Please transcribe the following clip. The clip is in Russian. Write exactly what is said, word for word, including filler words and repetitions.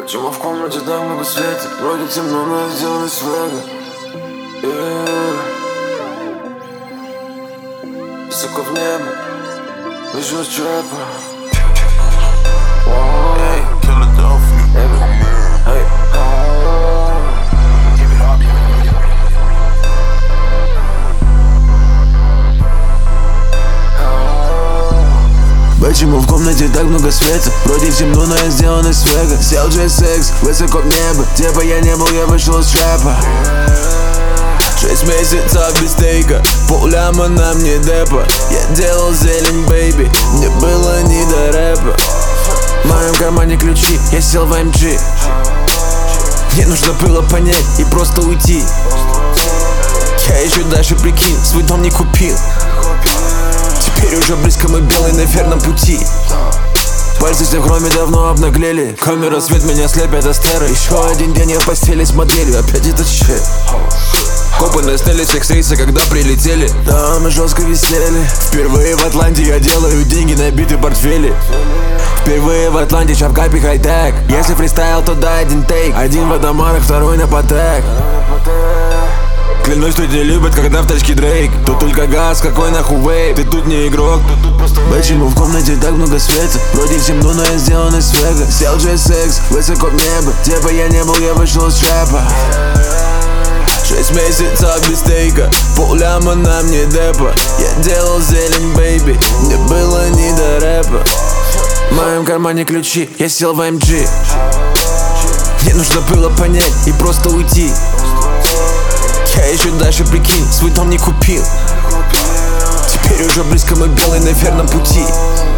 Почему в комнате так много света? Вроде темно, но я сделан из свега. Yeah. Высоко в небо, вижу из трэпа. Wow. Hey, Philadelphia, hey. Hey. Oh. Give it up. Почему в комнате так много света? Вроде темно, но я сделан из свега. Сел джей секс, высоко в небо. Где бы я не был, я вышел из трэпа. Шесть месяцев без стейка, полляма на мне депа. Я делал зелень, бэйби, мне было не до рэпа. В моем кармане ключи, я сел в эм джи. Мне нужно было понять и просто уйти. Я еще дальше, прикинь, свой дом не купил. Теперь уже близко мы белые на верном пути. Пальцы все в хроме давно обнаглели. Камера, свет меня слепят астеры. Еще один день я в постели с моделью, опять этот щит. Копы насняли всех с рейса, когда прилетели. Да, мы жестко висели. Впервые в Атланте я делаю деньги на биты портфели. Впервые в Атланте чапкапи хай-тек. Если фристайл, то дай один тейк. Один в Адамарах, второй на Патек. Клянусь, люди любят, когда в тачке Дрейк. Тут только газ, какой нахуй вейп. Ты тут не игрок, ты тут просто вейп. Почему в комнате так много света? Вроде темно, но я сделан из свега. Сел джей секс, высоко в небо. Где бы я не был, я вышел из трэпа. Шесть месяцев без стейка, полляма на мне депа. Я делал зелень, бэйби, мне было не до рэпа. В моем кармане ключи, я сел в эм джи. Мне нужно было понять и просто уйти. Я еще дальше, прикинь, свой дом не купил. Теперь уже близко мы белые на верном пути.